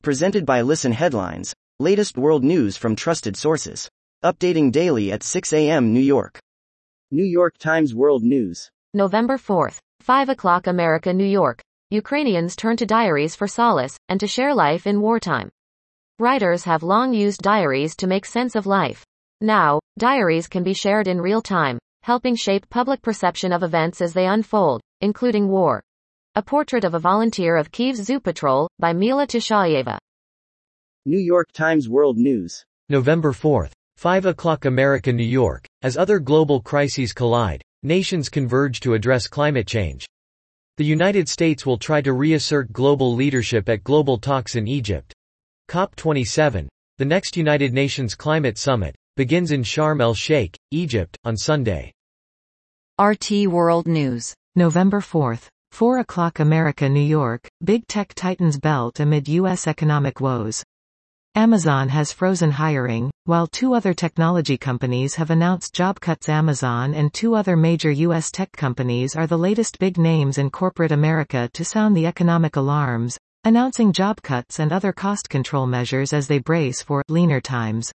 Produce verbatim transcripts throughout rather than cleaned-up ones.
Presented by Listen Headlines, latest world news from trusted sources. Updating daily at six a m New York. New York Times World News. November fourth, five o'clock America, New York. Ukrainians turn to diaries for solace, and to share life in wartime. Writers have long used diaries to make sense of life. Now, diaries can be shared in real time, helping shape public perception of events as they unfold, including war. A portrait of a volunteer of Kyiv's Zoo Patrol, by Mila Tishayeva. New York Times World News. November fourth, five o'clock America, New York. As other global crises collide, nations converge to address climate change. The United States will try to reassert global leadership at global talks in Egypt. COP twenty-seven, the next United Nations Climate Summit, begins in Sharm el-Sheikh, Egypt, on Sunday. R T World News. November fourth, four o'clock America, New York. Big tech tightens belt amid U S economic woes. Amazon has frozen hiring, while two other technology companies have announced job cuts. Amazon and two other major U S tech companies are the latest big names in corporate America to sound the economic alarms, announcing job cuts and other cost control measures as they brace for leaner times.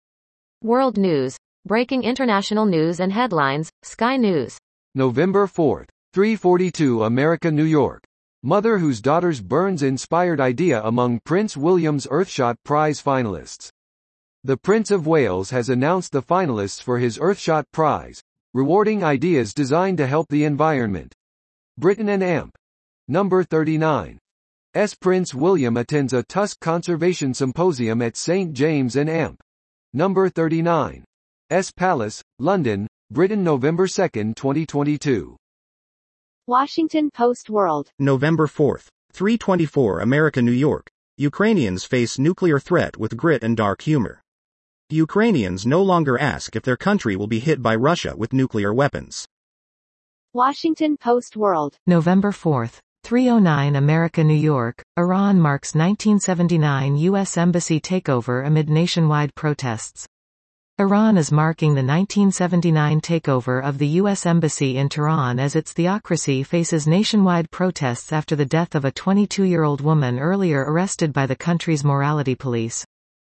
World News. Breaking international news and headlines, Sky News. November fourth, three forty-two America, New York. Mother whose daughter's burns inspired idea among Prince William's Earthshot Prize finalists. The Prince of Wales has announced the finalists for his Earthshot Prize, rewarding ideas designed to help the environment. Britain and A M P. Number thirty-nine. S. Prince William attends a tusk conservation symposium at Saint James and A M P. Number thirty-nine. S. Palace, London, Britain, November second, twenty twenty-two. Washington Post World. November fourth, three twenty-four America, New York. Ukrainians face nuclear threat with grit and dark humor. Ukrainians no longer ask if their country will be hit by Russia with nuclear weapons. Washington Post World. November fourth, three oh nine America, New York. Iran marks nineteen seventy-nine U S embassy takeover amid nationwide protests. Iran is marking the nineteen seventy-nine takeover of the U S Embassy in Tehran as its theocracy faces nationwide protests after the death of a twenty-two-year-old woman earlier arrested by the country's morality police.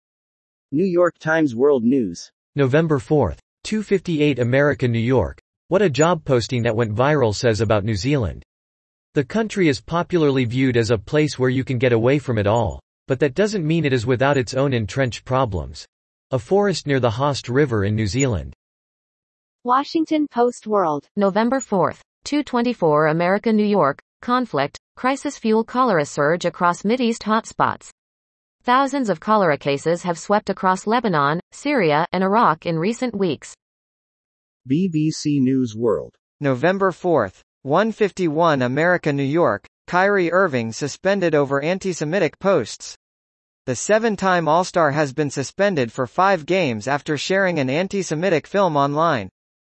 New York Times World News. November fourth, two fifty-eight America, New York. What a job posting that went viral says about New Zealand. The country is popularly viewed as a place where you can get away from it all, but that doesn't mean it is without its own entrenched problems. A forest near the Host River in New Zealand. Washington Post World. November fourth, two twenty-four America, New York. Conflict, crisis fuel cholera surge across Mideast hotspots. Thousands of cholera cases have swept across Lebanon, Syria, and Iraq in recent weeks. B B C News World. November fourth, one fifty-one America, New York. Kyrie Irving suspended over anti-Semitic posts. The seven-time All-Star has been suspended for five games after sharing an anti-Semitic film online.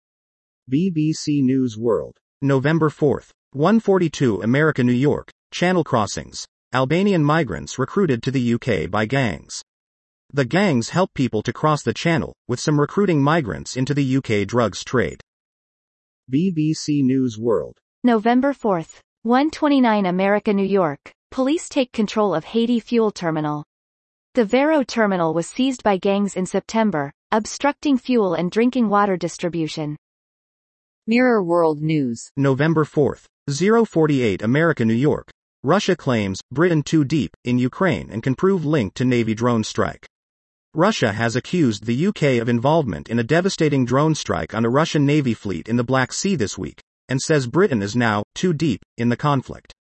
B B C News World. November fourth, one forty-two America, New York. Channel crossings. Albanian migrants recruited to the U K by gangs. The gangs help people to cross the channel, with some recruiting migrants into the U K drugs trade. B B C News World. November fourth, one twenty-nine America, New York. Police take control of Haiti fuel terminal. The Vero terminal was seized by gangs in September, obstructing fuel and drinking water distribution. Mirror World News. November fourth, oh forty-eight America, New York. Russia claims Britain too deep in Ukraine and can prove link to Navy drone strike. Russia has accused the U K of involvement in a devastating drone strike on a Russian Navy fleet in the Black Sea this week, and says Britain is now too deep in the conflict.